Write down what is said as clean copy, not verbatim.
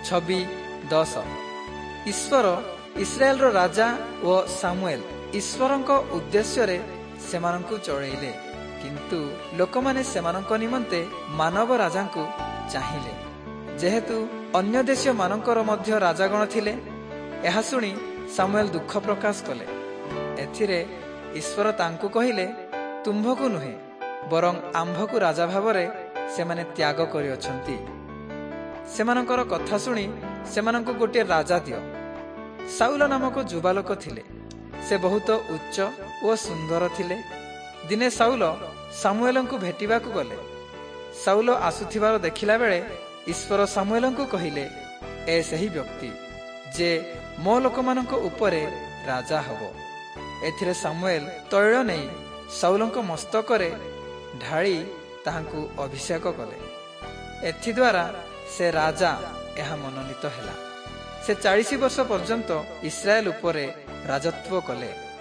26:10। ଈଶ୍ୱର ଇସ୍ରାଏଲର ରାଜା ଓ ସାମୁଏଲ ଈଶ୍ୱରଙ୍କ ଉଦ୍ଦେଶ୍ୟରେ ସେମାନଙ୍କୁ ଚଳେଇଲେ, କିନ୍ତୁ ଲୋକମାନେ ସେମାନଙ୍କ ନିମନ୍ତେ ମାନବ ରାଜାଙ୍କୁ ଚାହିଁଲେ। ଯେହେତୁ ଅନ୍ୟ ଦେଶୀୟ ମାନଙ୍କର ମଧ୍ୟ ରାଜାଗଣ ଥିଲେ, ଏହା ଶୁଣି ସାମୁଏଲ ଦୁଃଖ ପ୍ରକାଶ କଲେ। ଏଥିରେ ଈଶ୍ୱର ତାଙ୍କୁ କହିଲେ, ତୁମ୍ଭକୁ ନୁହେଁ ବରଂ ଆମ୍ଭକୁ ରାଜା ଭାବରେ ସେମାନେ ତ୍ୟାଗ କରିଅଛନ୍ତି। ସେମାନଙ୍କର କଥା ଶୁଣି ସେମାନଙ୍କୁ ଗୋଟିଏ ରାଜା ଦିଅ। ସାଉଲ ନାମକ ଯୁବାଲୋକ ଥିଲେ। ସେ ବହୁତ ଉଚ୍ଚ ଓ ସୁନ୍ଦର ଥିଲେ। ଦିନେ ସାଉଲ ସାମୁଏଲଙ୍କୁ ଭେଟିବାକୁ ଗଲେ। ସାଉଲ ଆସୁଥିବାର ଦେଖିଲା ବେଳେ ଈଶ୍ୱର ସାମୁଏଲଙ୍କୁ କହିଲେ, ଏ ସେହି ବ୍ୟକ୍ତି ଯେ ମୋ ଲୋକମାନଙ୍କ ଉପରେ ରାଜା ହେବ। ଏଥିରେ ସାମୁଏଲ ତୈଳ ନେଇ ସାଉଲଙ୍କ ମସ୍ତକରେ ଢାଳି ତାହାଙ୍କୁ ଅଭିଷେକ କଲେ। ଏଥିଦ୍ୱାରା ସେ ରାଜା ଏହା ମନୋନୀତ ହେଲା। ସେ 40 ବର୍ଷ ପର୍ଯ୍ୟନ୍ତ ଇସ୍ରାଏଲ ଉପରେ ରାଜତ୍ୱ କଲେ।